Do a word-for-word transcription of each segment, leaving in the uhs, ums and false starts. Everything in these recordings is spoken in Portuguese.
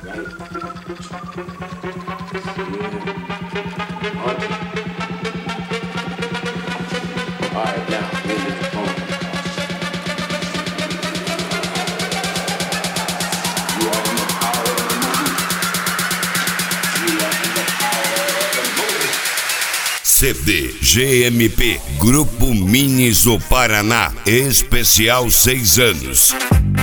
C D G M P Grupo Minis do Paraná, especial seis anos.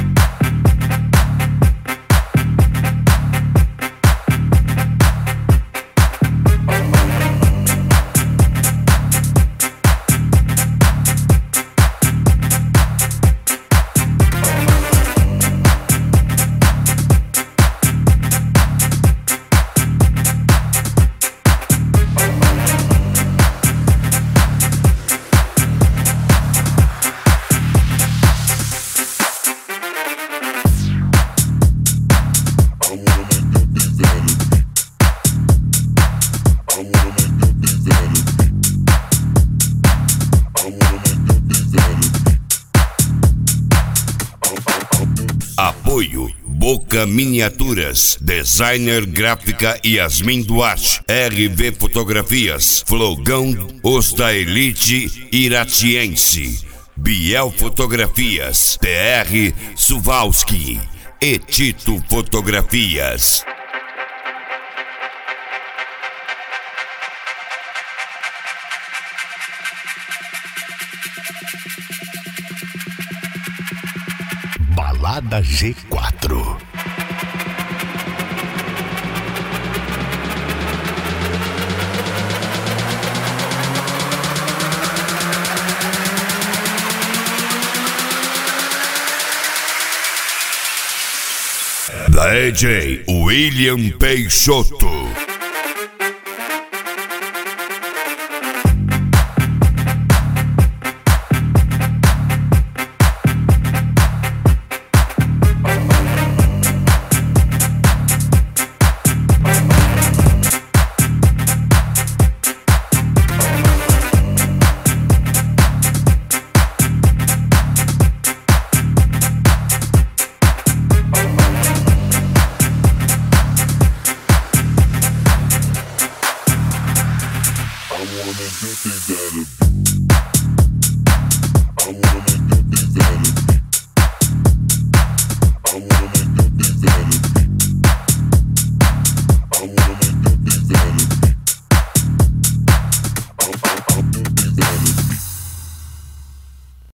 Apoio Boca Miniaturas, Designer Gráfica Yasmin Duarte, R V Fotografias, Flogão, Osta Elite Iratiense, Biel Fotografias, T R Suvalski e Tito Fotografias. Balada G quatro. D J William Peixoto.